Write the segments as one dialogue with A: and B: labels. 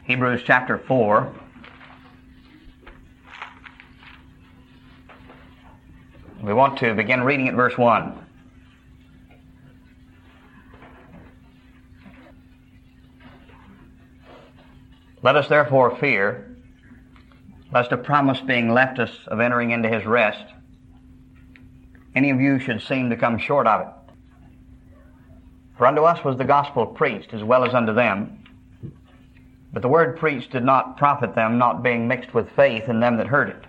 A: Hebrews chapter 4. We want to begin reading at verse 1. Let us therefore fear, lest a promise being left us of entering into his rest, any of you should seem to come short of it. For unto us was the gospel preached as well as unto them. But the word preached did not profit them, not being mixed with faith in them that heard it.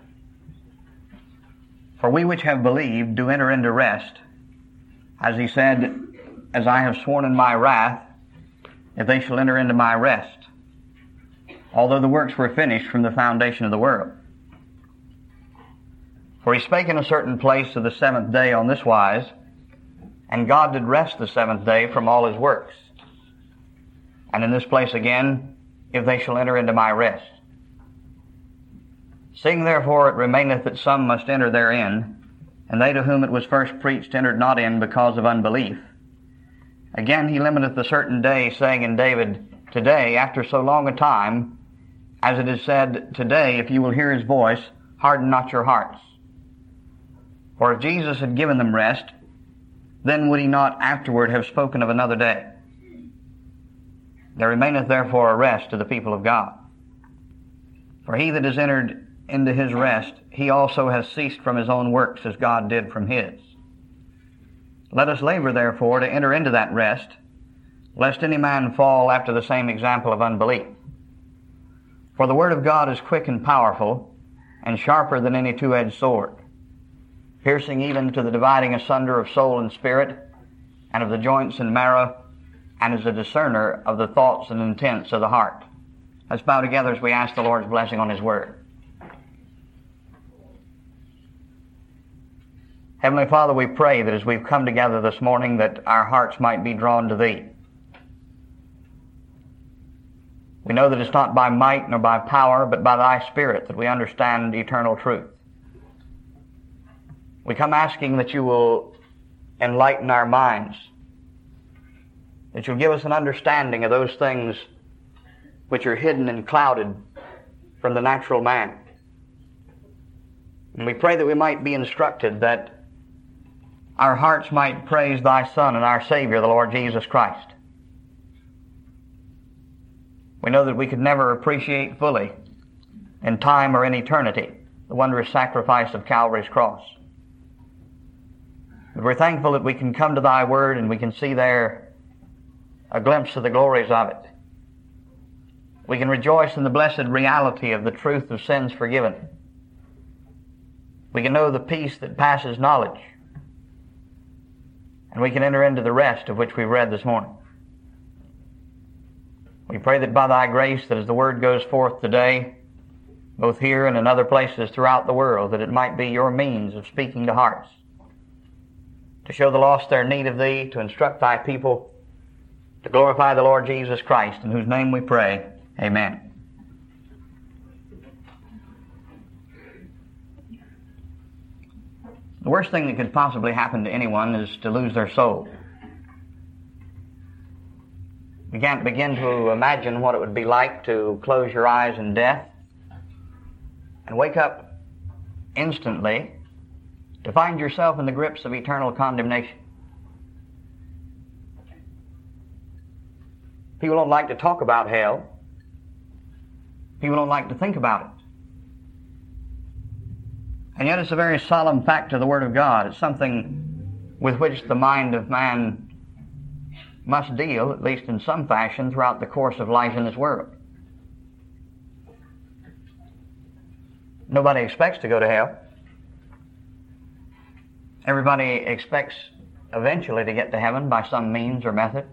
A: For we which have believed do enter into rest, as he said, As I have sworn in my wrath, if they shall enter into my rest, although the works were finished from the foundation of the world. For he spake in a certain place of the seventh day on this wise, and God did rest the seventh day from all his works. And in this place again, if they shall enter into my rest. Seeing therefore it remaineth that some must enter therein, and they to whom it was first preached entered not in because of unbelief. Again he limiteth a certain day, saying in David, Today, after so long a time, as it is said, Today, if you will hear his voice, harden not your hearts. For if Jesus had given them rest, then would he not afterward have spoken of another day? There remaineth therefore a rest to the people of God. For he that is entered into his rest, he also has ceased from his own works as God did from his. Let us labor therefore to enter into that rest, lest any man fall after the same example of unbelief. For the word of God is quick and powerful, and sharper than any two-edged sword, piercing even to the dividing asunder of soul and spirit, and of the joints and marrow, and is a discerner of the thoughts and intents of the heart. Let's bow together as we ask the Lord's blessing on his word. Heavenly Father, we pray that as we've come together this morning that our hearts might be drawn to thee. We know that it's not by might nor by power, but by thy Spirit that we understand eternal truth. We come asking that you will enlighten our minds, that you'll give us an understanding of those things which are hidden and clouded from the natural man. And we pray that we might be instructed, that our hearts might praise thy Son and our Savior, the Lord Jesus Christ. We know that we could never appreciate fully, in time or in eternity, the wondrous sacrifice of Calvary's cross. But we're thankful that we can come to thy word and we can see there a glimpse of the glories of it. We can rejoice in the blessed reality of the truth of sins forgiven. We can know the peace that passes knowledge. And we can enter into the rest of which we've read this morning. We pray that by thy grace, that as the word goes forth today, both here and in other places throughout the world, that it might be your means of speaking to hearts, to show the lost their need of thee, to instruct thy people, to glorify the Lord Jesus Christ, in whose name we pray. Amen. The worst thing that could possibly happen to anyone is to lose their soul. You can't begin to imagine what it would be like to close your eyes in death and wake up instantly to find yourself in the grips of eternal condemnation. People don't like to talk about hell. People don't like to think about it. And yet it's a very solemn fact of the Word of God. It's something with which the mind of man must deal, at least in some fashion, throughout the course of life in this world. Nobody expects to go to hell. Everybody expects eventually to get to heaven by some means or method.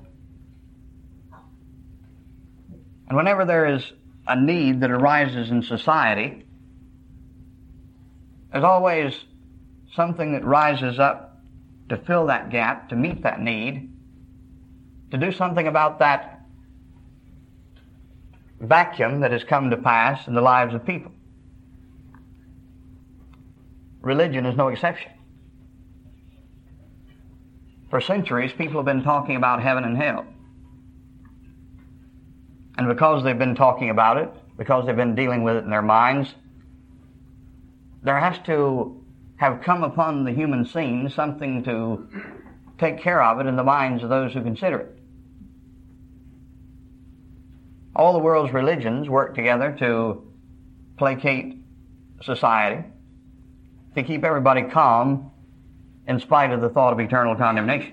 A: And whenever there is a need that arises in society, there's always something that rises up to fill that gap, to meet that need, to do something about that vacuum that has come to pass in the lives of people. Religion is no exception. For centuries, people have been talking about heaven and hell. And because they've been talking about it, because they've been dealing with it in their minds, there has to have come upon the human scene something to take care of it in the minds of those who consider it. All the world's religions work together to placate society, to keep everybody calm in spite of the thought of eternal condemnation.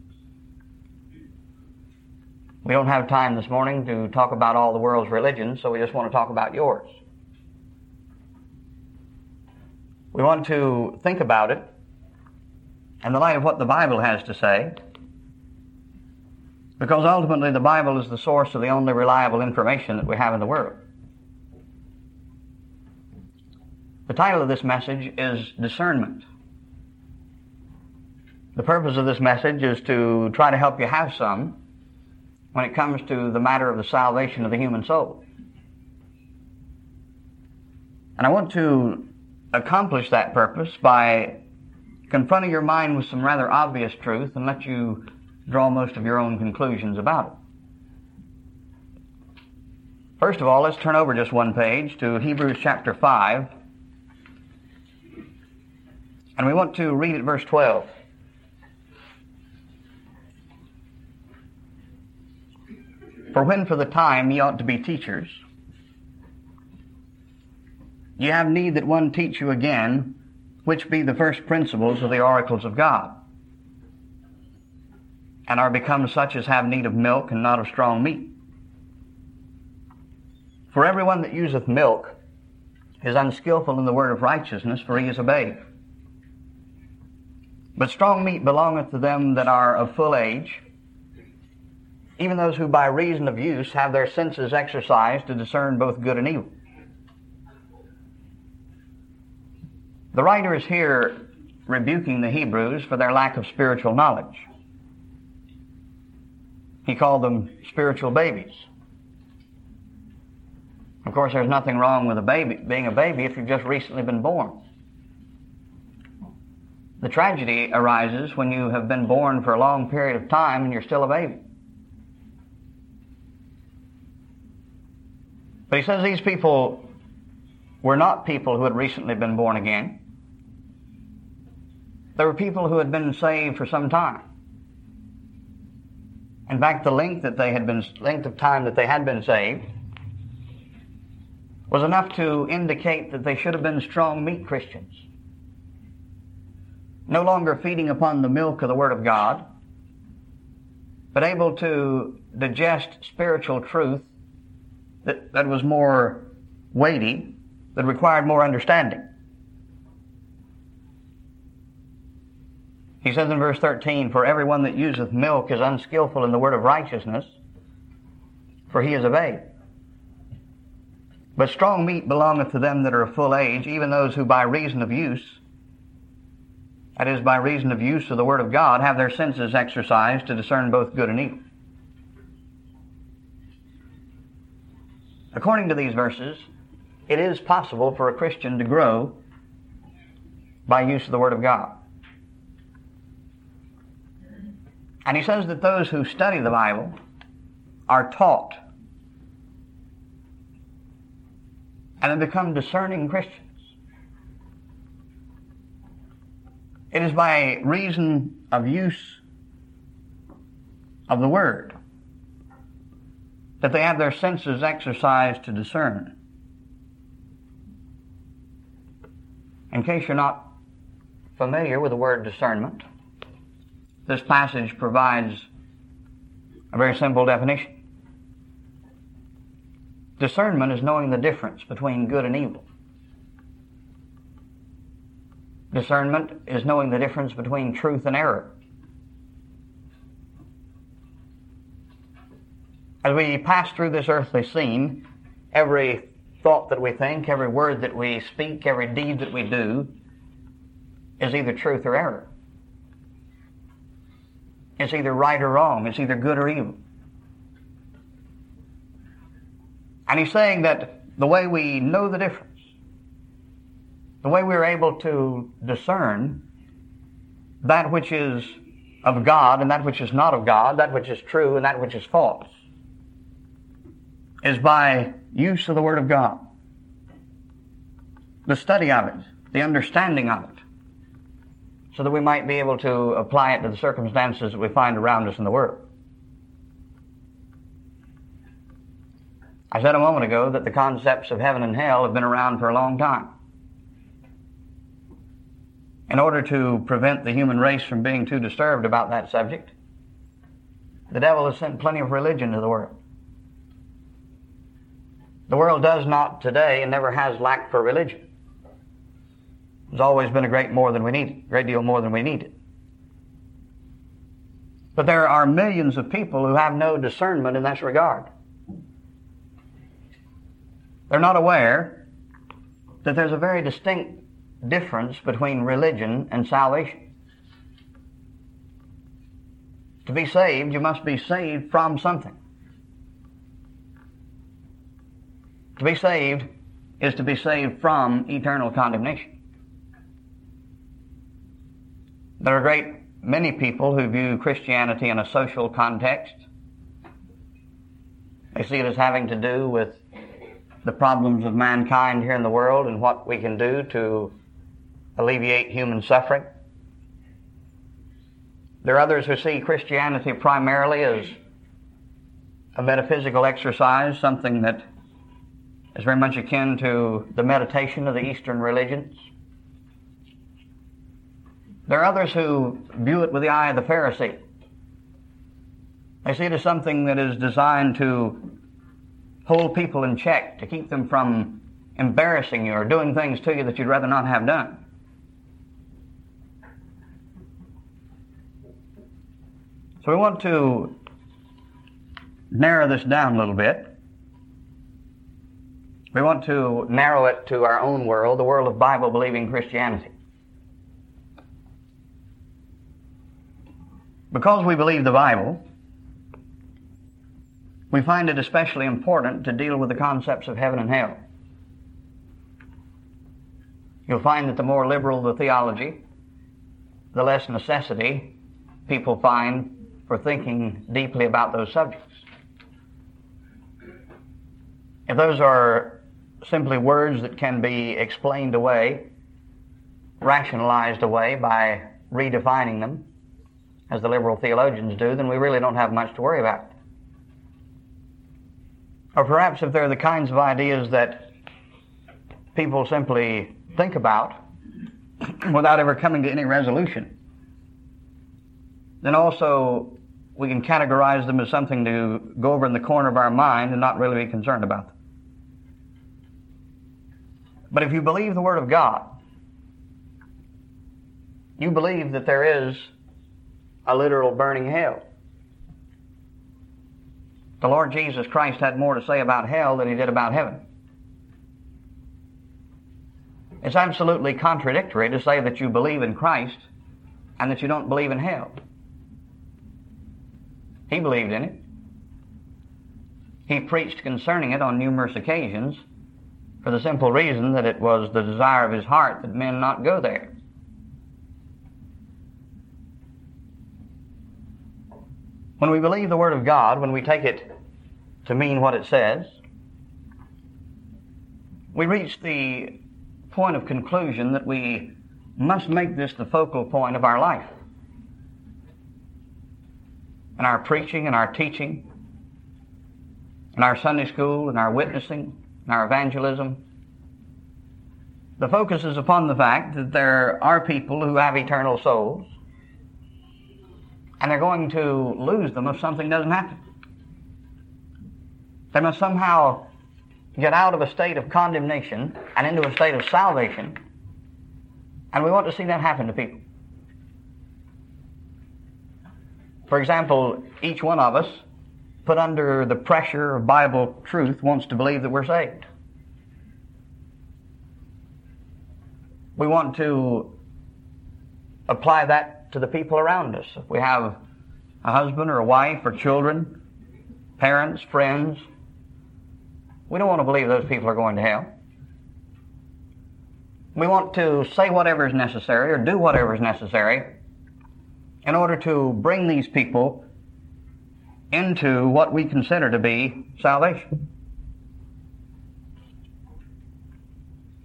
A: We don't have time this morning to talk about all the world's religions, so we just want to talk about yours. We want to think about it in the light of what the Bible has to say, because ultimately the Bible is the source of the only reliable information that we have in the world. The title of this message is Discernment. The purpose of this message is to try to help you have some when it comes to the matter of the salvation of the human soul. And I want to accomplish that purpose by confronting your mind with some rather obvious truth and let you draw most of your own conclusions about it. First of all, let's turn over just one page to Hebrews chapter 5. And we want to read at verse 12. For when for the time ye ought to be teachers, ye have need that one teach you again, which be the first principles of the oracles of God, and are become such as have need of milk and not of strong meat. For everyone that useth milk is unskillful in the word of righteousness, for he is a babe. But strong meat belongeth to them that are of full age, even those who by reason of use have their senses exercised to discern both good and evil. The writer is here rebuking the Hebrews for their lack of spiritual knowledge. He called them spiritual babies. Of course, there's nothing wrong with being a baby if you've just recently been born. The tragedy arises when you have been born for a long period of time and you're still a baby. But he says these people were not people who had recently been born again. They were people who had been saved for some time. In fact, the length of time that they had been saved was enough to indicate that they should have been strong meat Christians, no longer feeding upon the milk of the Word of God, but able to digest spiritual truth that was more weighty, that required more understanding. He says in verse 13, For everyone that useth milk is unskillful in the word of righteousness, for he is a babe. But strong meat belongeth to them that are of full age, even those who by reason of use, that is, by reason of use of the word of God, have their senses exercised to discern both good and evil. According to these verses, it is possible for a Christian to grow by use of the Word of God. And he says that those who study the Bible are taught and have become discerning Christians. It is by reason of use of the Word that they have their senses exercised to discern. In case you're not familiar with the word discernment, this passage provides a very simple definition. Discernment is knowing the difference between good and evil. Discernment is knowing the difference between truth and error. As we pass through this earthly scene, every thought that we think, every word that we speak, every deed that we do is either truth or error. It's either right or wrong. It's either good or evil. And he's saying that the way we know the difference, the way we're able to discern that which is of God and that which is not of God, that which is true and that which is false, is by use of the Word of God, the study of it, the understanding of it, so that we might be able to apply it to the circumstances that we find around us in the world. I said a moment ago that the concepts of heaven and hell have been around for a long time. In order to prevent the human race from being too disturbed about that subject, the devil has sent plenty of religion to the world. The world does not today and never has lacked for religion. There's always been a great deal more than we needed. But there are millions of people who have no discernment in this regard. They're not aware that there's a very distinct difference between religion and salvation. To be saved, you must be saved from something. To be saved is to be saved from eternal condemnation. There are a great many people who view Christianity in a social context. They see it as having to do with the problems of mankind here in the world and what we can do to alleviate human suffering. There are others who see Christianity primarily as a metaphysical exercise, something that is very much akin to the meditation of the Eastern religions. There are others who view it with the eye of the Pharisee. They see it as something that is designed to hold people in check, to keep them from embarrassing you or doing things to you that you'd rather not have done. So we want to narrow this down a little bit. We want to narrow it to our own world, the world of Bible-believing Christianity. Because we believe the Bible, we find it especially important to deal with the concepts of heaven and hell. You'll find that the more liberal the theology, the less necessity people find for thinking deeply about those subjects. If those are simply words that can be explained away, rationalized away by redefining them, as the liberal theologians do, then we really don't have much to worry about. Or perhaps if they're the kinds of ideas that people simply think about without ever coming to any resolution, then also we can categorize them as something to go over in the corner of our mind and not really be concerned about them. But if you believe the Word of God, you believe that there is a literal burning hell. The Lord Jesus Christ had more to say about hell than he did about heaven. It's absolutely contradictory to say that you believe in Christ and that you don't believe in hell. He believed in it. He preached concerning it on numerous occasions for the simple reason that it was the desire of his heart that men not go there. When we believe the Word of God, when we take it to mean what it says, we reach the point of conclusion that we must make this the focal point of our life. In our preaching and our teaching, in our Sunday school, in our witnessing, in our evangelism, the focus is upon the fact that there are people who have eternal souls, and they're going to lose them if something doesn't happen. They must somehow get out of a state of condemnation and into a state of salvation, and we want to see that happen to people. For example, each one of us, put under the pressure of Bible truth, wants to believe that we're saved. We want to apply that to the people around us. If we have a husband or a wife or children, parents, friends, we don't want to believe those people are going to hell. We want to say whatever is necessary or do whatever is necessary in order to bring these people into what we consider to be salvation.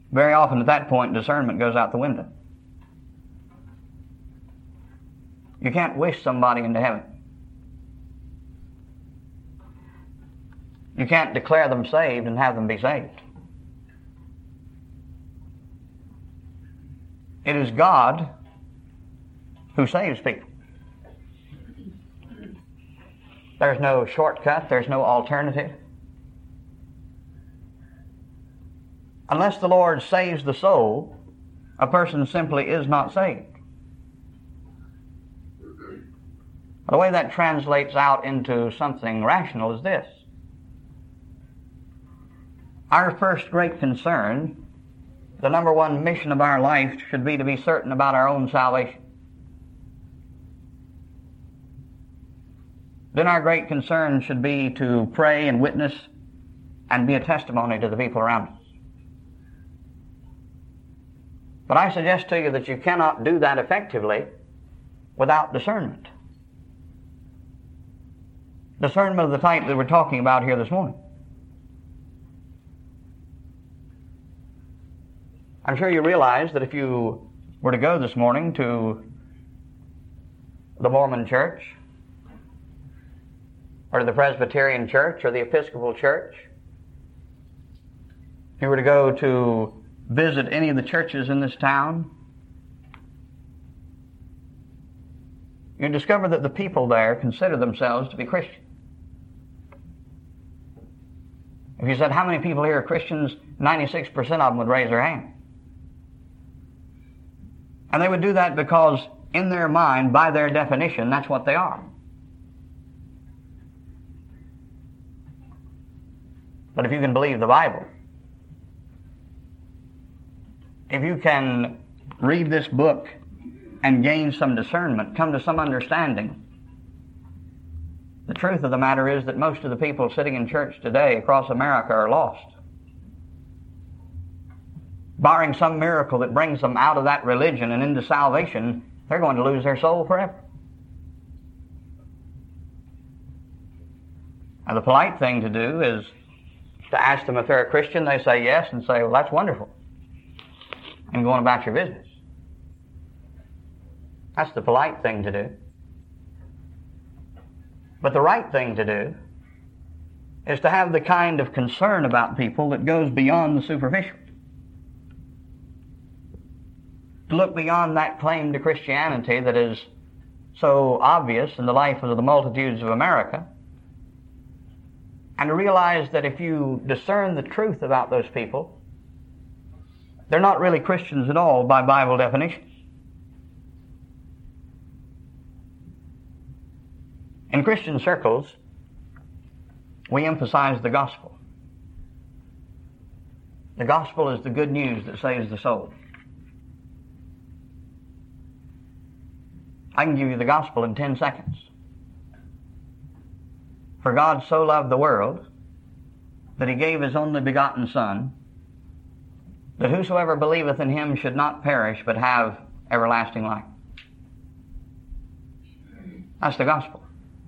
A: very often at that point discernment goes out the window. You can't wish somebody into heaven. You can't declare them saved and have them be saved. It is God who saves people. There's no shortcut. There's no alternative. Unless the Lord saves the soul, a person simply is not saved. The way that translates out into something rational is this. Our first great concern, the number one mission of our life, should be to be certain about our own salvation. Then our great concern should be to pray and witness and be a testimony to the people around us. But I suggest to you that you cannot do that effectively without discernment. Discernment of the type that we're talking about here this morning. I'm sure you realize that if you were to go this morning to the Mormon church, or to the Presbyterian church, or the Episcopal church, if you were to go to visit any of the churches in this town, you discover that the people there consider themselves to be Christian. If you said, how many people here are Christians? 96% of them would raise their hand. And they would do that because in their mind, by their definition, that's what they are. But if you can believe the Bible, if you can read this book and gain some discernment, come to some understanding, the truth of the matter is that most of the people sitting in church today across America are lost. Barring some miracle that brings them out of that religion and into salvation, they're going to lose their soul forever. Now, the polite thing to do is to ask them if they're a Christian. They say yes, and say, well, that's wonderful, and go on about your business. That's the polite thing to do. But the right thing to do is to have the kind of concern about people that goes beyond the superficial. To look beyond that claim to Christianity that is so obvious in the life of the multitudes of America, and to realize that if you discern the truth about those people, they're not really Christians at all by Bible definition. In Christian circles, we emphasize the gospel. The gospel is the good news that saves the soul. I can give you the gospel in 10 seconds. For God so loved the world that he gave his only begotten Son, that whosoever believeth in him should not perish but have everlasting life. That's the gospel.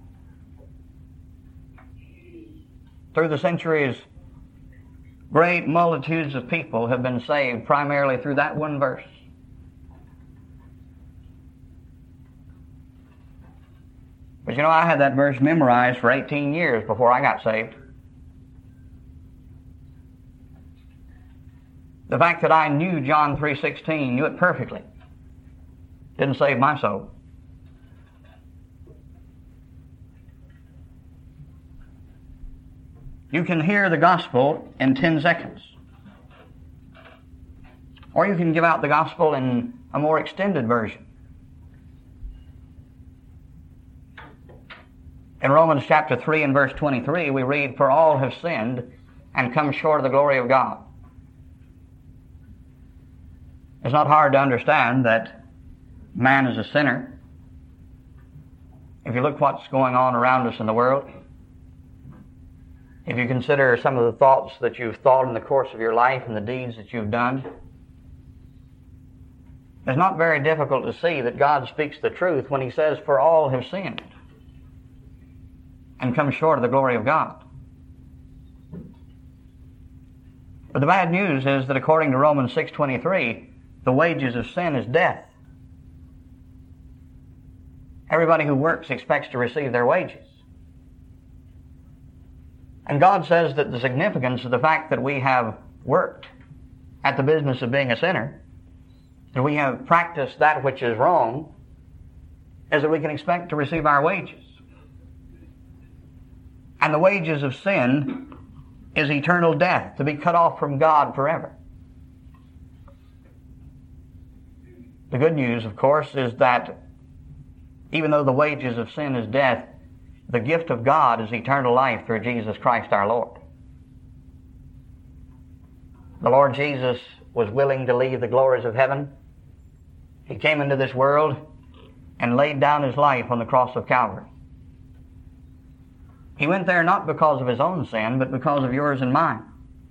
A: Through the centuries, great multitudes of people have been saved primarily through that one verse. But you know, I had that verse memorized for 18 years before I got saved. The fact that I knew John 3:16, knew it perfectly, didn't save my soul. You can hear the gospel in 10 seconds. Or you can give out the gospel in a more extended version. In Romans chapter 3 and verse 23, we read, for all have sinned and come short of the glory of God. It's not hard to understand that man is a sinner. If you look what's going on around us in the world, if you consider some of the thoughts that you've thought in the course of your life and the deeds that you've done, it's not very difficult to see that God speaks the truth when he says, for all have sinned and come short of the glory of God. But the bad news is that according to Romans 6:23, the wages of sin is death. Everybody who works expects to receive their wages. And God says that the significance of the fact that we have worked at the business of being a sinner, that we have practiced that which is wrong, is that we can expect to receive our wages. And the wages of sin is eternal death, to be cut off from God forever. The good news, of course, is that even though the wages of sin is death, the gift of God is eternal life through Jesus Christ our Lord. The Lord Jesus was willing to leave the glories of heaven. He came into this world and laid down His life on the cross of Calvary. He went there not because of His own sin, but because of yours and mine.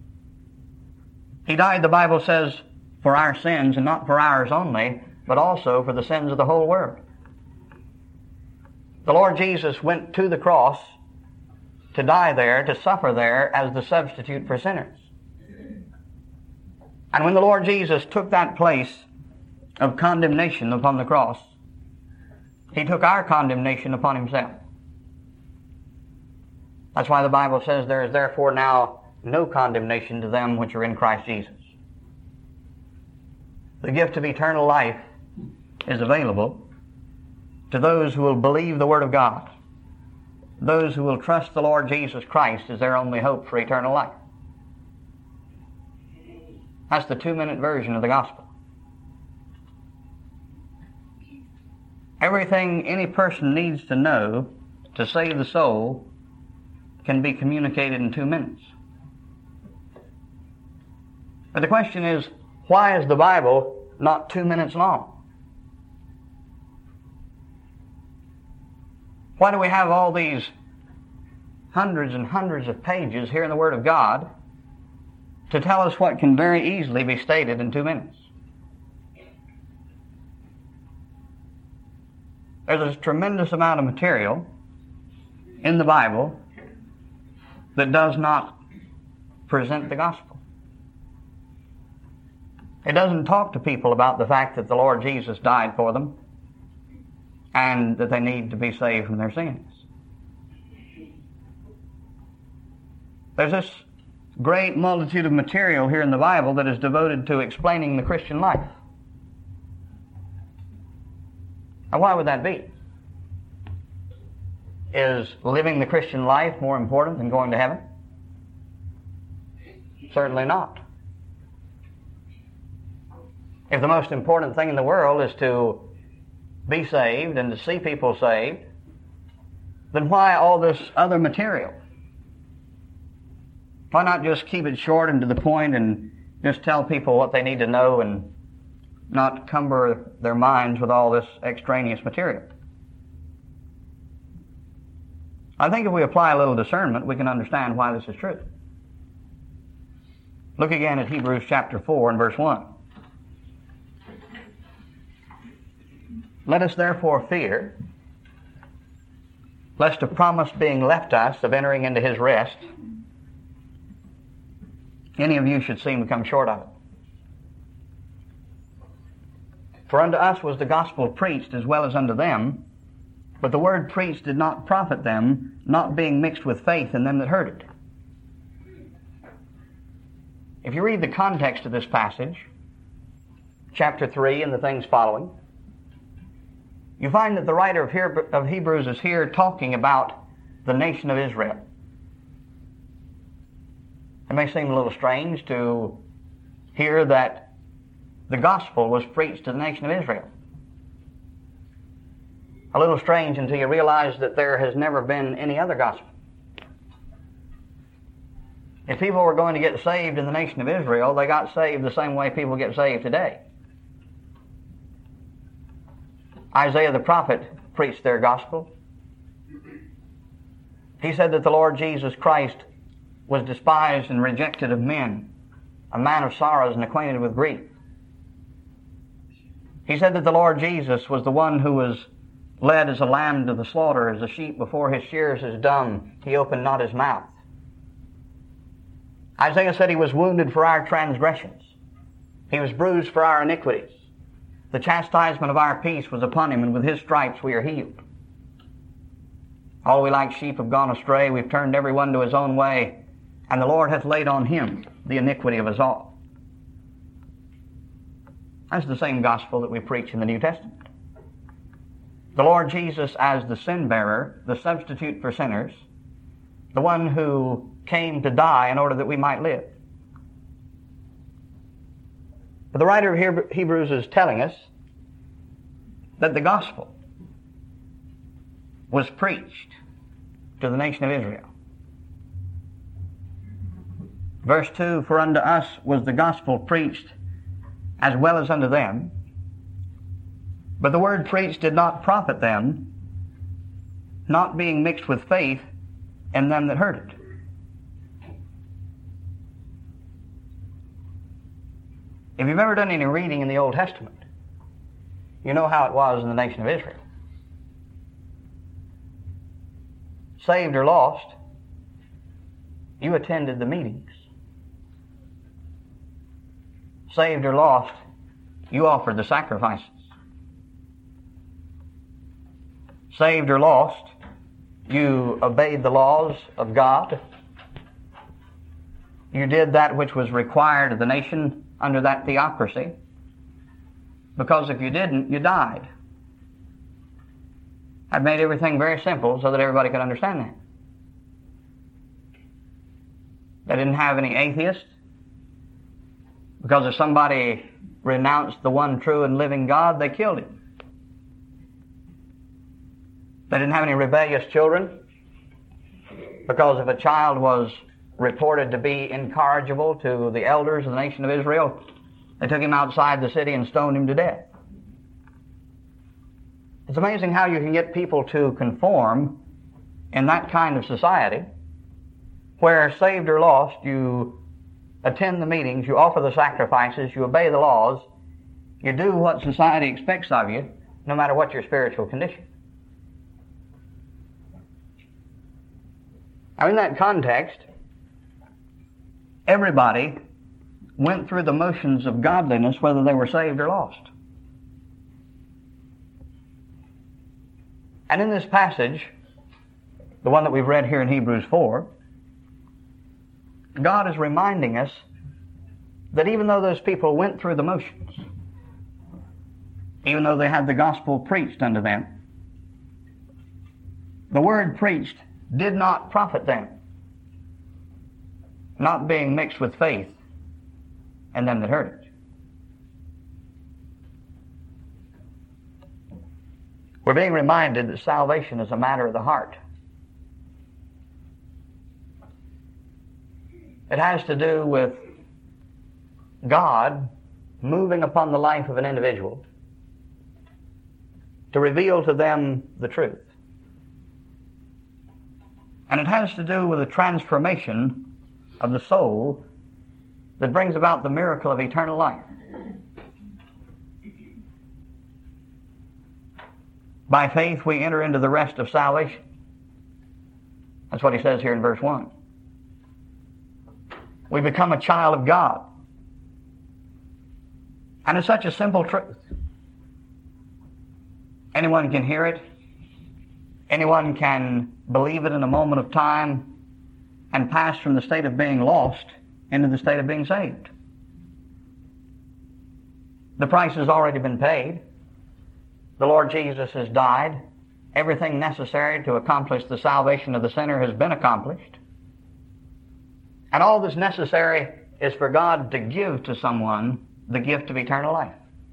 A: He died, the Bible says, for our sins, and not for ours only, but also for the sins of the whole world. The Lord Jesus went to the cross to die there, to suffer there as the substitute for sinners. And when the Lord Jesus took that place of condemnation upon the cross, He took our condemnation upon Himself. That's why the Bible says there is therefore now no condemnation to them which are in Christ Jesus. The gift of eternal life is available to those who will believe the Word of God, those who will trust the Lord Jesus Christ as their only hope for eternal life. That's the 2-minute version of the gospel. Everything any person needs to know to save the soul can be communicated in 2 minutes. But the question is, why is the Bible not 2 minutes long? Why do we have all these hundreds and hundreds of pages here in the Word of God to tell us what can very easily be stated in 2 minutes? There's a tremendous amount of material in the Bible that does not present the gospel. It doesn't talk to people about the fact that the Lord Jesus died for them and that they need to be saved from their sins. There's this great multitude of material here in the Bible that is devoted to explaining the Christian life. Now, why would that be? Is living the Christian life more important than going to heaven? Certainly not. If the most important thing in the world is to be saved and to see people saved, then why all this other material? Why not just keep it short and to the point and just tell people what they need to know and not cumber their minds with all this extraneous material? I think if we apply a little discernment, we can understand why this is true. Look again at Hebrews chapter 4 and verse 1. Let us therefore fear, lest a promise being left us of entering into His rest, any of you should seem to come short of it. For unto us was the gospel preached as well as unto them, but the word preached did not profit them, not being mixed with faith in them that heard it. If you read the context of this passage, chapter 3 and the things following, you find that the writer of Hebrews is here talking about the nation of Israel. It may seem a little strange to hear that the gospel was preached to the nation of Israel. A little strange until you realize that there has never been any other gospel. If people were going to get saved in the nation of Israel, they got saved the same way people get saved today. Isaiah the prophet preached their gospel. He said that the Lord Jesus Christ was despised and rejected of men, a man of sorrows and acquainted with grief. He said that the Lord Jesus was the one who was led as a lamb to the slaughter, as a sheep before his shears is dumb, he opened not his mouth. Isaiah said he was wounded for our transgressions. He was bruised for our iniquities. The chastisement of our peace was upon him, and with his stripes we are healed. All we like sheep have gone astray. We've turned every one to his own way, and the Lord hath laid on him the iniquity of us all. That's the same gospel that we preach in the New Testament. The Lord Jesus as the sin bearer, the substitute for sinners, the one who came to die in order that we might live. But the writer of Hebrews is telling us that the gospel was preached to the nation of Israel. Verse 2, for unto us was the gospel preached as well as unto them, but the word preached did not profit them, not being mixed with faith in them that heard it. If you've ever done any reading in the Old Testament, you know how it was in the nation of Israel. Saved or lost, you attended the meetings. Saved or lost, you offered the sacrifices. Saved or lost, you obeyed the laws of God. You did that which was required of the nation under that theocracy, because if you didn't, you died. I've made everything very simple so that everybody could understand that. They didn't have any atheists, because if somebody renounced the one true and living God, they killed him. They didn't have any rebellious children, because if a child was reported to be incorrigible to the elders of the nation of Israel, they took him outside the city and stoned him to death. It's amazing how you can get people to conform in that kind of society, where saved or lost, you attend the meetings, you offer the sacrifices, you obey the laws, you do what society expects of you, no matter what your spiritual condition. Now, in that context, everybody went through the motions of godliness, whether they were saved or lost. And in this passage, the one that we've read here in Hebrews 4, God is reminding us that even though those people went through the motions, even though they had the gospel preached unto them, the word preached did not profit them, not being mixed with faith in them that heard it. We're being reminded that salvation is a matter of the heart. It has to do with God moving upon the life of an individual to reveal to them the truth. And it has to do with a transformation of the soul that brings about the miracle of eternal life. By faith we enter into the rest of salvation. That's what he says here in verse 1. We become a child of God. And it's such a simple truth. Anyone can hear it. Anyone can believe it in a moment of time and pass from the state of being lost into the state of being saved. The price has already been paid. The Lord Jesus has died. Everything necessary to accomplish the salvation of the sinner has been accomplished. And all that's necessary is for God to give to someone the gift of eternal life.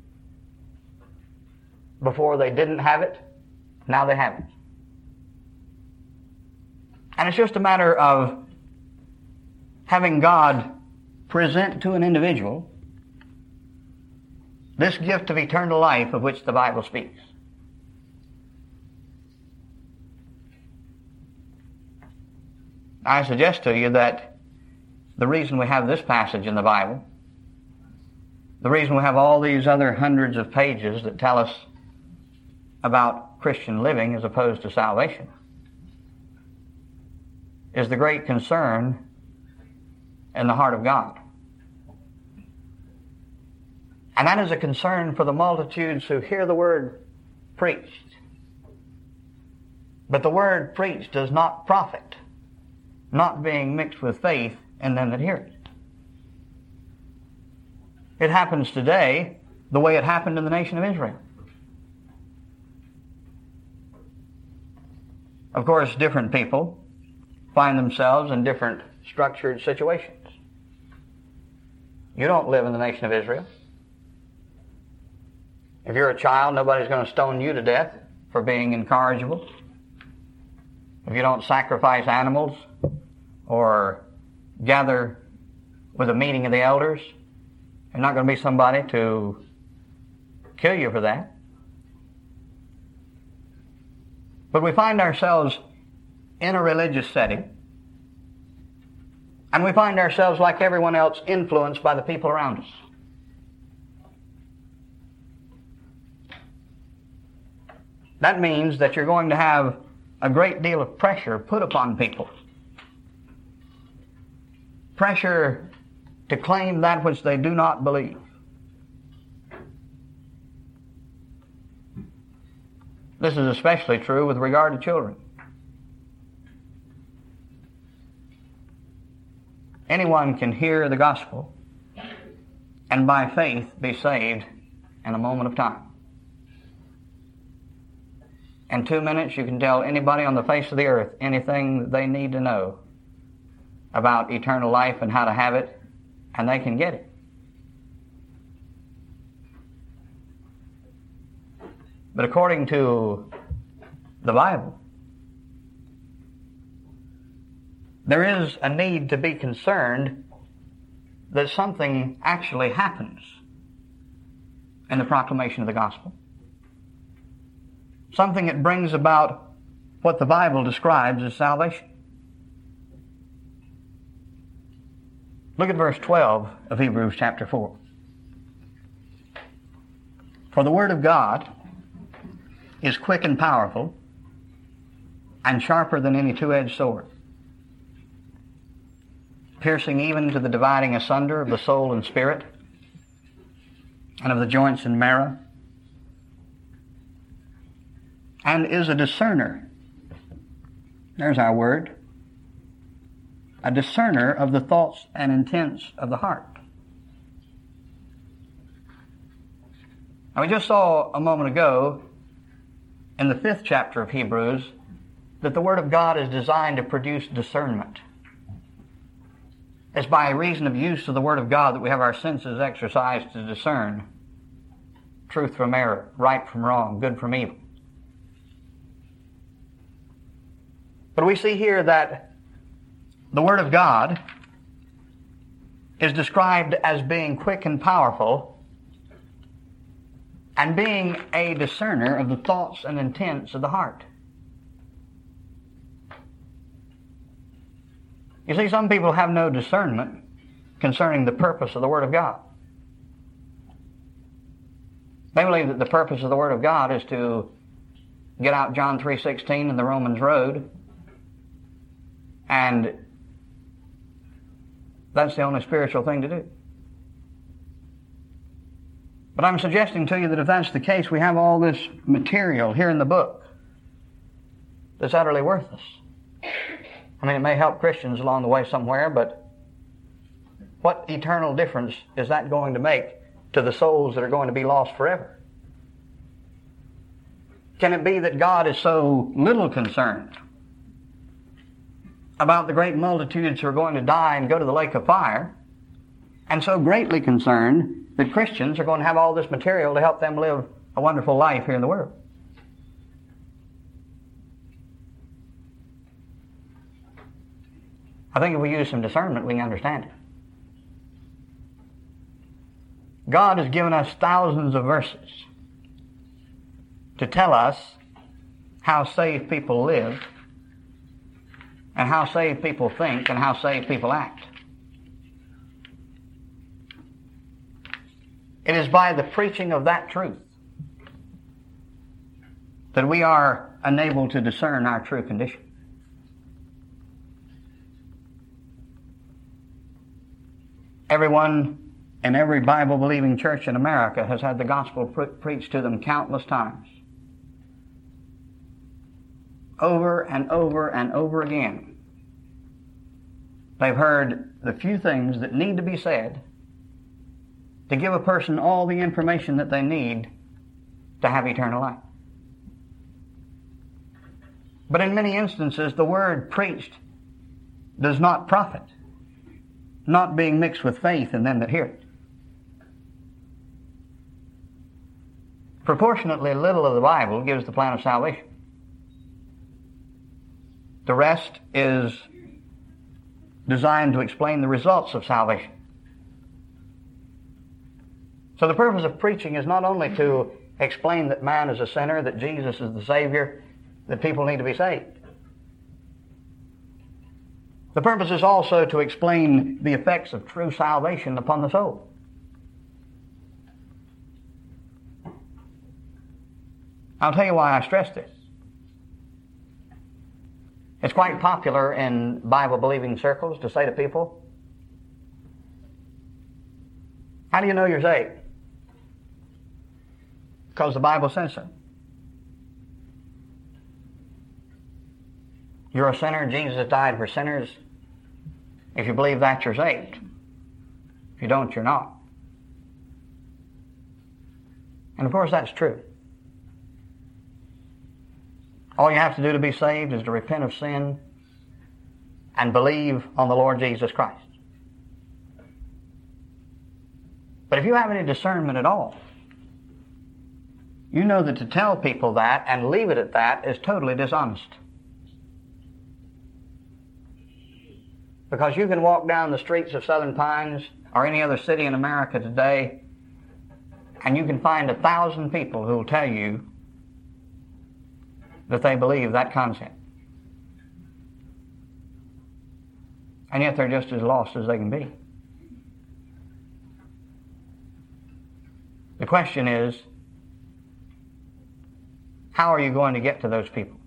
A: Before they didn't have it, now they have it. And it's just a matter of having God present to an individual this gift of eternal life of which the Bible speaks. I suggest to you that the reason we have this passage in the Bible, the reason we have all these other hundreds of pages that tell us about Christian living as opposed to salvation, is the great concern in the heart of God. And that is a concern for the multitudes who hear the word preached. But the word preached does not profit, not being mixed with faith in them that hear it. It happens today the way it happened in the nation of Israel. Of course, different people find themselves in different structured situations. You don't live in the nation of Israel. If you're a child, nobody's going to stone you to death for being incorrigible. If you don't sacrifice animals or gather with a meeting of the elders, there's not going to be somebody to kill you for that. But we find ourselves in a religious setting, and we find ourselves, like everyone else, influenced by the people around us. That means that you're going to have a great deal of pressure put upon people. Pressure to claim that which they do not believe. This is especially true with regard to children. Anyone can hear the gospel and by faith be saved in a moment of time. In 2 minutes, you can tell anybody on the face of the earth anything that they need to know about eternal life and how to have it, and they can get it. But according to the Bible, there is a need to be concerned that something actually happens in the proclamation of the gospel. Something that brings about what the Bible describes as salvation. Look at verse 12 of Hebrews chapter 4. For the word of God is quick and powerful and sharper than any two-edged sword, piercing even to the dividing asunder of the soul and spirit, and of the joints and marrow, and is a discerner. There's our word. A discerner of the thoughts and intents of the heart. Now, we just saw a moment ago in the 5th chapter of Hebrews that the Word of God is designed to produce discernment. It's by reason of use of the Word of God that we have our senses exercised to discern truth from error, right from wrong, good from evil. But we see here that the Word of God is described as being quick and powerful and being a discerner of the thoughts and intents of the heart. You see, some people have no discernment concerning the purpose of the Word of God. They believe that the purpose of the Word of God is to get out John 3:16 and the Romans Road, and that's the only spiritual thing to do. But I'm suggesting to you that if that's the case, we have all this material here in the book that's utterly worthless. I mean, it may help Christians along the way somewhere, but what eternal difference is that going to make to the souls that are going to be lost forever? Can it be that God is so little concerned about the great multitudes who are going to die and go to the lake of fire, and so greatly concerned that Christians are going to have all this material to help them live a wonderful life here in the world? I think if we use some discernment, we can understand it. God has given us thousands of verses to tell us how saved people live, and how saved people think, and how saved people act. It is by the preaching of that truth that we are enabled to discern our true condition. Everyone in every Bible-believing church in America has had the gospel preached to them countless times. Over and over and over again. They've heard the few things that need to be said to give a person all the information that they need to have eternal life. But in many instances, the word preached does not profit, not being mixed with faith in them that hear it. Proportionately little of the Bible gives the plan of salvation. The rest is designed to explain the results of salvation. So the purpose of preaching is not only to explain that man is a sinner, that Jesus is the Savior, that people need to be saved. The purpose is also to explain the effects of true salvation upon the soul. I'll tell you why I stress this. It's quite popular in Bible-believing circles to say to people, how do you know you're saved? Because the Bible says so. You're a sinner, Jesus died for sinners. If you believe that, you're saved. If you don't, you're not. And of course that's true. All you have to do to be saved is to repent of sin and believe on the Lord Jesus Christ. But if you have any discernment at all, you know that to tell people that and leave it at that is totally dishonest. Because you can walk down the streets of Southern Pines or any other city in America today, and you can find 1,000 people who will tell you that they believe that concept. And yet they're just as lost as they can be. The question is, how are you going to get to those people?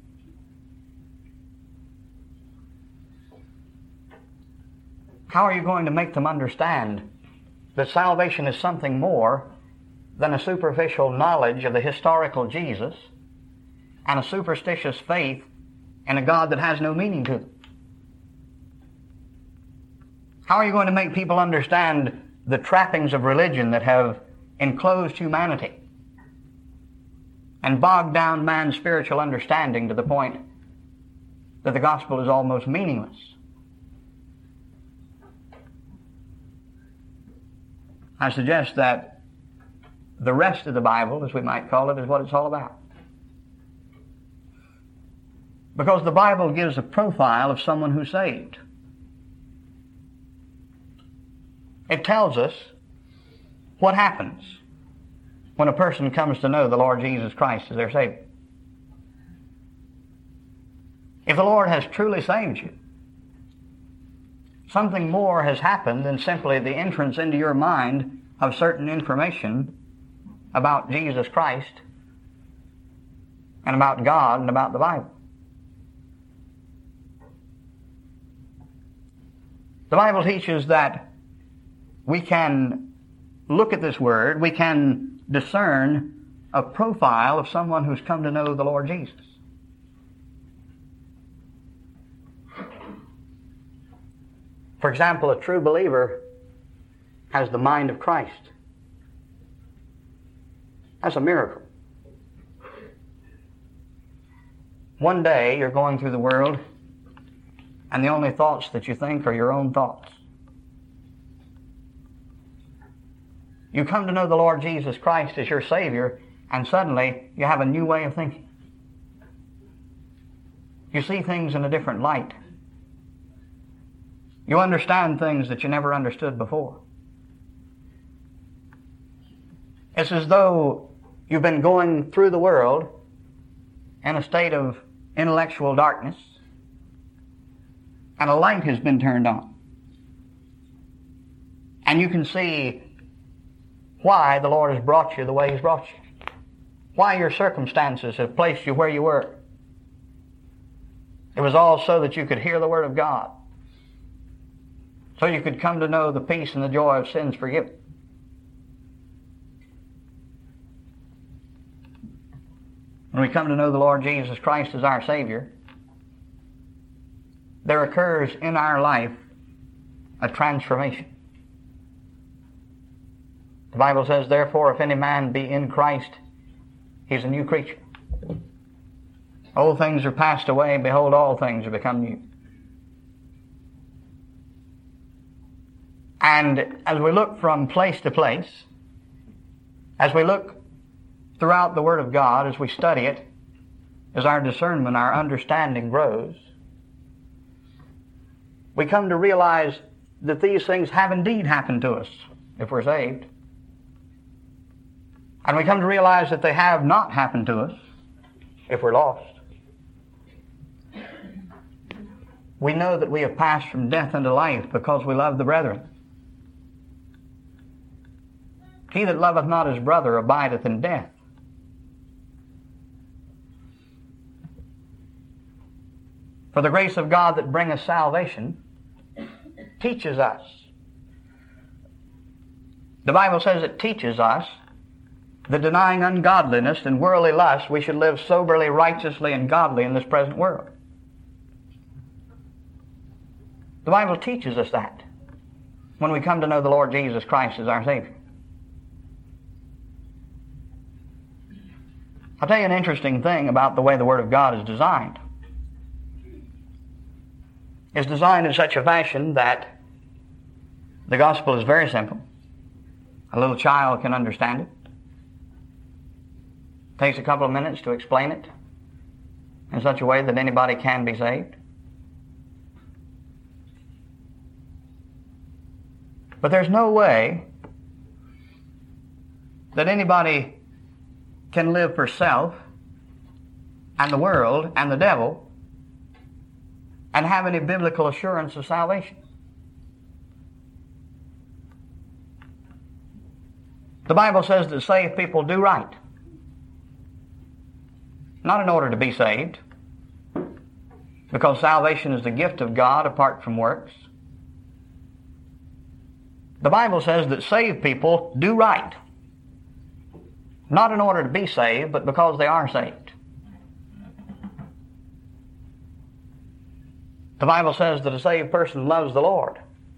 A: How are you going to make them understand that salvation is something more than a superficial knowledge of the historical Jesus and a superstitious faith in a God that has no meaning to them? How are you going to make people understand the trappings of religion that have enclosed humanity and bogged down man's spiritual understanding to the point that the gospel is almost meaningless? I suggest that the rest of the Bible, as we might call it, is what it's all about. Because the Bible gives a profile of someone who's saved. It tells us what happens when a person comes to know the Lord Jesus Christ as their Savior. If the Lord has truly saved you, something more has happened than simply the entrance into your mind of certain information about Jesus Christ and about God and about the Bible. The Bible teaches that we can look at this Word, we can discern a profile of someone who's come to know the Lord Jesus. For example, a true believer has the mind of Christ. That's a miracle. One day you're going through the world and the only thoughts that you think are your own thoughts. You come to know the Lord Jesus Christ as your Savior, and suddenly you have a new way of thinking. You see things in a different light. You understand things that you never understood before. It's as though you've been going through the world in a state of intellectual darkness, and a light has been turned on. And you can see why the Lord has brought you the way He's brought you. Why your circumstances have placed you where you were. It was all so that you could hear the Word of God, so you could come to know the peace and the joy of sins forgiven. When we come to know the Lord Jesus Christ as our Savior, there occurs in our life a transformation. The Bible says, therefore, if any man be in Christ, he's a new creature. Old things are passed away, behold, all things are become new. And as we look from place to place, as we look throughout the Word of God, as we study it, as our discernment, our understanding grows, we come to realize that these things have indeed happened to us if we're saved. And we come to realize that they have not happened to us if we're lost. We know that we have passed from death unto life because we love the brethren. He that loveth not his brother abideth in death. For the grace of God that bringeth salvation teaches us. The Bible says it teaches us that denying ungodliness and worldly lust, we should live soberly, righteously, and godly in this present world. The Bible teaches us that when we come to know the Lord Jesus Christ as our Savior. I'll tell you an interesting thing about the way the Word of God is designed. It's designed in such a fashion that the gospel is very simple. A little child can understand it. It takes a couple of minutes to explain it in such a way that anybody can be saved. But there's no way that anybody can live for self and the world and the devil and have any biblical assurance of salvation. The Bible says that saved people do right. Not in order to be saved, because salvation is the gift of God apart from works. The Bible says that saved people do right. Not in order to be saved, but because they are saved. The Bible says that a saved person loves the Lord.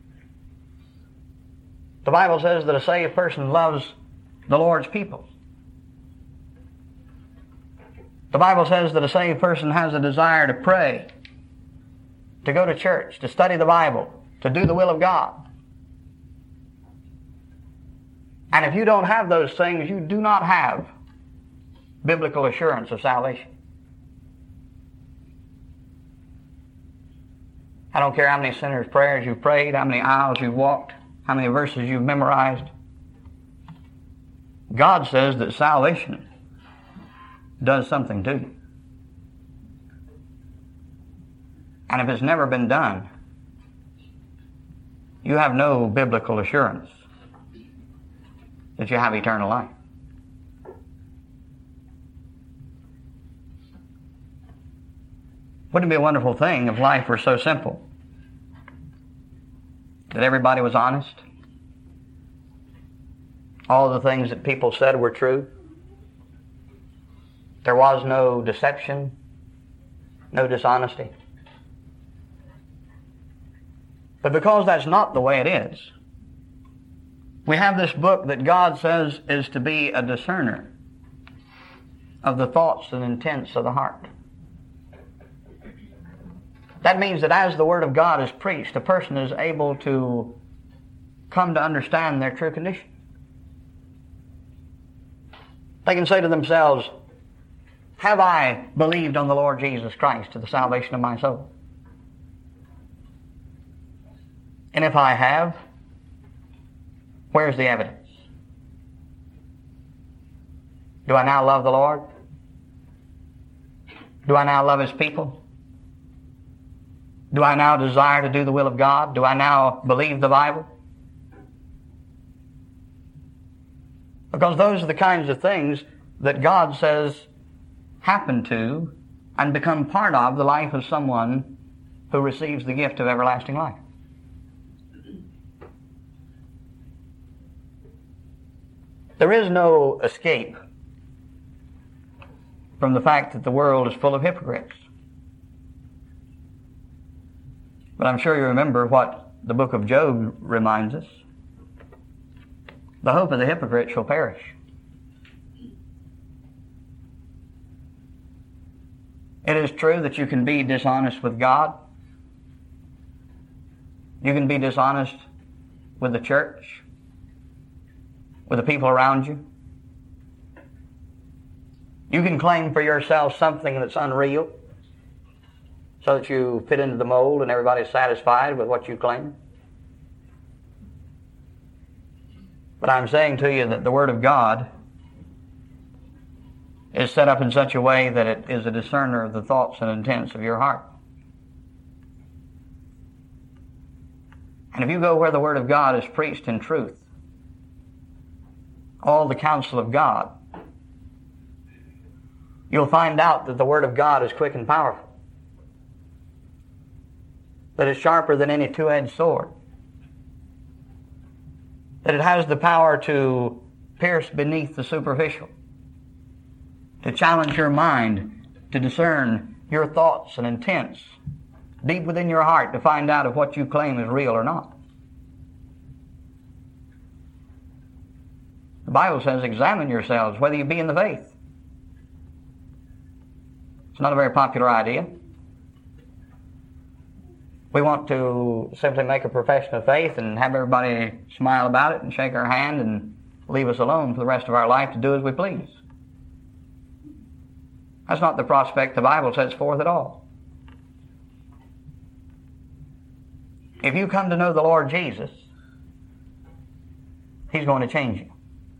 A: The Bible says that a saved person loves the Lord's people. The Bible says that a saved person has a desire to pray, to go to church, to study the Bible, to do the will of God. And if you don't have those things, you do not have biblical assurance of salvation. I don't care how many sinner's prayers you've prayed, how many aisles you've walked, how many verses you've memorized. God says that salvation does something to you. And if it's never been done, you have no biblical assurance that you have eternal life. Wouldn't it be a wonderful thing if life were so simple that everybody was honest? All the things that people said were true. There was no deception, no dishonesty. But because that's not the way it is, we have this book that God says is to be a discerner of the thoughts and intents of the heart. That means that as the Word of God is preached, a person is able to come to understand their true condition. They can say to themselves, have I believed on the Lord Jesus Christ to the salvation of my soul? And if I have, where's the evidence? Do I now love the Lord? Do I now love His people? Do I now desire to do the will of God? Do I now believe the Bible? Because those are the kinds of things that God says happen to and become part of the life of someone who receives the gift of everlasting life. There is no escape from the fact that the world is full of hypocrites. But I'm sure you remember what the book of Job reminds us. The hope of the hypocrite shall perish. It is true that you can be dishonest with God. You can be dishonest with the church, with the people around you. You can claim for yourself something that's unreal so that you fit into the mold and everybody's satisfied with what you claim. But I'm saying to you that the Word of God is set up in such a way that it is a discerner of the thoughts and intents of your heart. And if you go where the Word of God is preached in truth, all the counsel of God, you'll find out that the Word of God is quick and powerful, that it's sharper than any two-edged sword, that it has the power to pierce beneath the superficial, to challenge your mind, to discern your thoughts and intents deep within your heart, to find out if what you claim is real or not. The Bible says, examine yourselves whether you be in the faith. It's not a very popular idea. We want to simply make a profession of faith and have everybody smile about it and shake our hand and leave us alone for the rest of our life to do as we please. That's not the prospect the Bible sets forth at all. If you come to know the Lord Jesus, He's going to change you.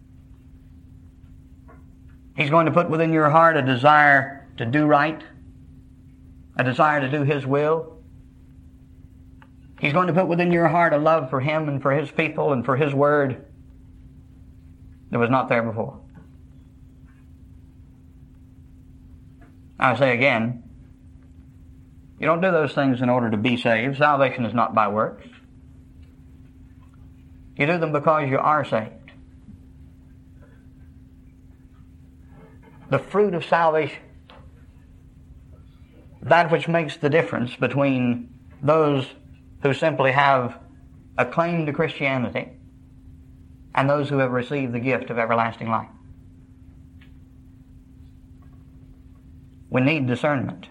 A: He's going to put within your heart a desire to do right, a desire to do His will. He's going to put within your heart a love for Him and for His people and for His Word that was not there before. I say again, you don't do those things in order to be saved. Salvation is not by works. You do them because you are saved. The fruit of salvation, that which makes the difference between those who simply have a claim to Christianity and those who have received the gift of everlasting life. We need discernment.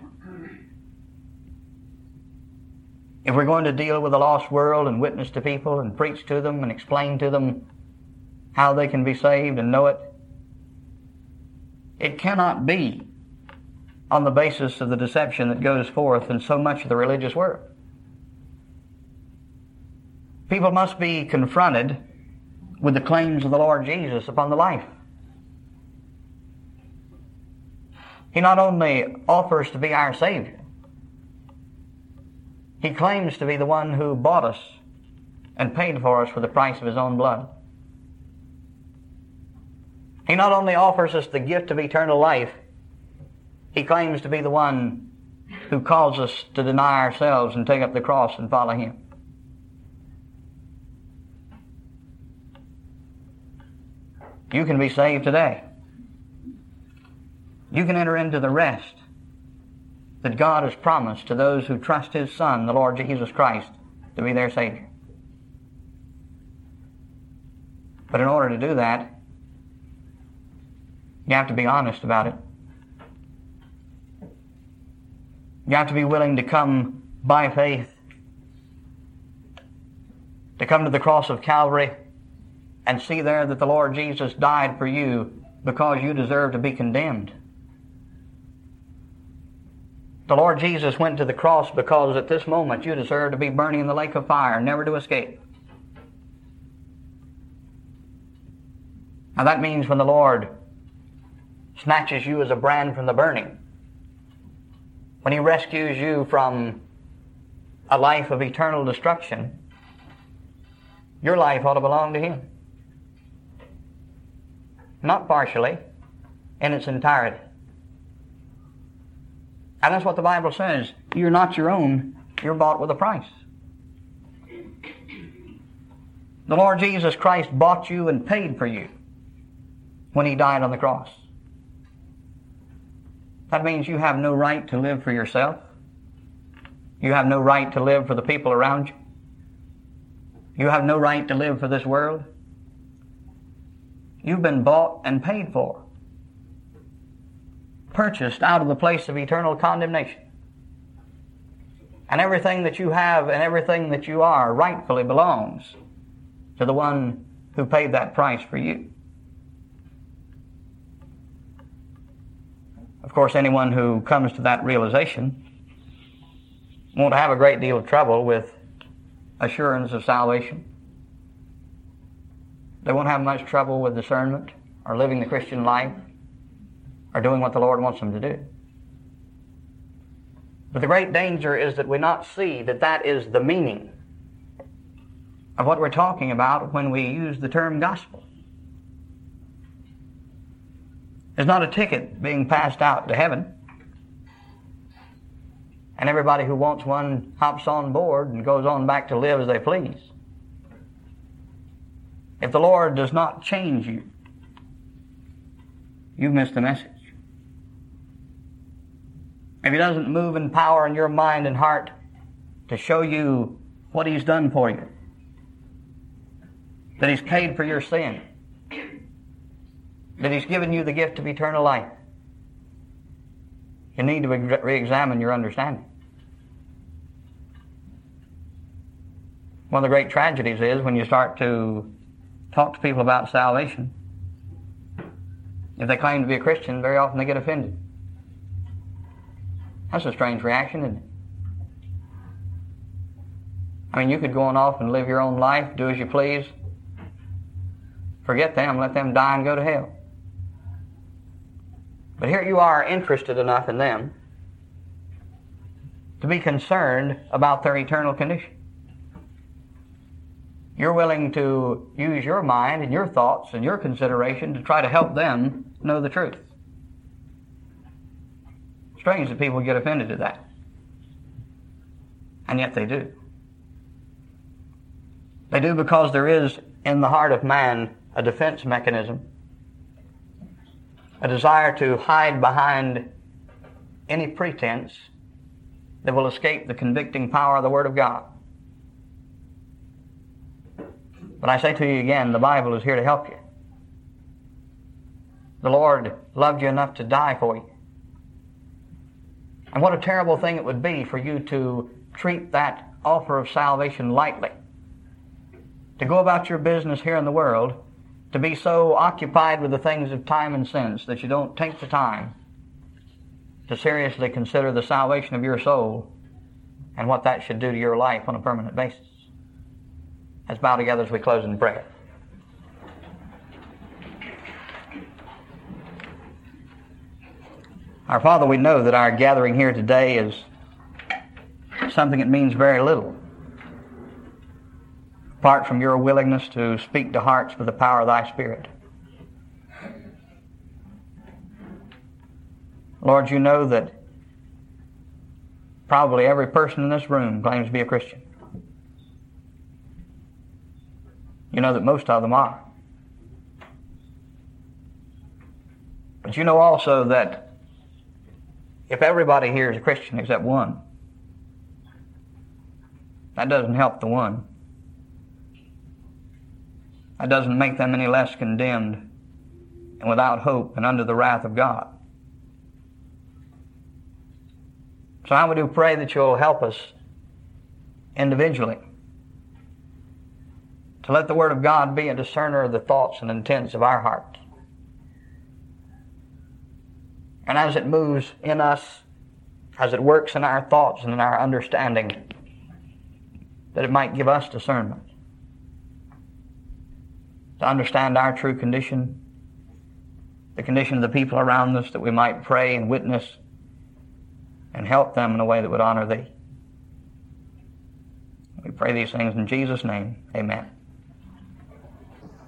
A: If we're going to deal with a lost world and witness to people and preach to them and explain to them how they can be saved and know it, it cannot be on the basis of the deception that goes forth in so much of the religious world. People must be confronted with the claims of the Lord Jesus upon the life. He not only offers to be our Savior, He claims to be the one who bought us and paid for us with the price of His own blood. He not only offers us the gift of eternal life, He claims to be the one who calls us to deny ourselves and take up the cross and follow Him. You can be saved today. You can enter into the rest that God has promised to those who trust His Son, the Lord Jesus Christ, to be their Savior. But in order to do that, you have to be honest about it. You have to be willing to come by faith, to come to the cross of Calvary and see there that the Lord Jesus died for you because you deserve to be condemned. The Lord Jesus went to the cross because at this moment you deserve to be burning in the lake of fire, never to escape. Now that means when the Lord snatches you as a brand from the burning, when He rescues you from a life of eternal destruction, your life ought to belong to Him. Not partially, in its entirety. And that's what the Bible says. You're not your own. You're bought with a price. The Lord Jesus Christ bought you and paid for you. when He died on the cross. That means you have no right to live for yourself. You have no right to live for the people around you. You have no right to live for this world. You've been bought and paid for, purchased out of the place of eternal condemnation. And everything that you have and everything that you are rightfully belongs to the one who paid that price for you. Of course, anyone who comes to that realization won't have a great deal of trouble with assurance of salvation. They won't have much trouble with discernment or living the Christian life or doing what the Lord wants them to do. But the great danger is that we not see that that is the meaning of what we're talking about when we use the term gospel. There's not a ticket being passed out to heaven, and everybody who wants one hops on board and goes on back to live as they please. If the Lord does not change you, you've missed the message. If He doesn't move in power in your mind and heart to show you what He's done for you, that He's paid for your sin, that He's given you the gift of eternal life, you need to re-examine your understanding. One of the great tragedies is when you start to talk to people about salvation. If they claim to be a Christian, very often they get offended. That's a strange reaction, isn't it? I mean, you could go on off and live your own life, do as you please. Forget them, let them die and go to hell. But here you are interested enough in them to be concerned about their eternal condition. You're willing to use your mind and your thoughts and your consideration to try to help them know the truth. Strange that people get offended at that. And yet they do. They do because there is in the heart of man a defense mechanism, a desire to hide behind any pretense that will escape the convicting power of the Word of God. But I say to you again, the Bible is here to help you. The Lord loved you enough to die for you. And what a terrible thing it would be for you to treat that offer of salvation lightly. To go about your business here in the world, to be so occupied with the things of time and sense that you don't take the time to seriously consider the salvation of your soul and what that should do to your life on a permanent basis. Let's bow together as we close in prayer. Our Father, we know that our gathering here today is something that means very little, apart from your willingness to speak to hearts with the power of thy Spirit. Lord, you know that probably every person in this room claims to be a Christian. You know that most of them are. But you know also that if everybody here is a Christian except one, that doesn't help the one. That doesn't make them any less condemned and without hope and under the wrath of God. So I would pray that you'll help us individually to let the Word of God be a discerner of the thoughts and intents of our hearts. And as it moves in us, as it works in our thoughts and in our understanding, that it might give us discernment to understand our true condition, the condition of the people around us, that we might pray and witness and help them in a way that would honor Thee. We pray these things in Jesus' name. Amen.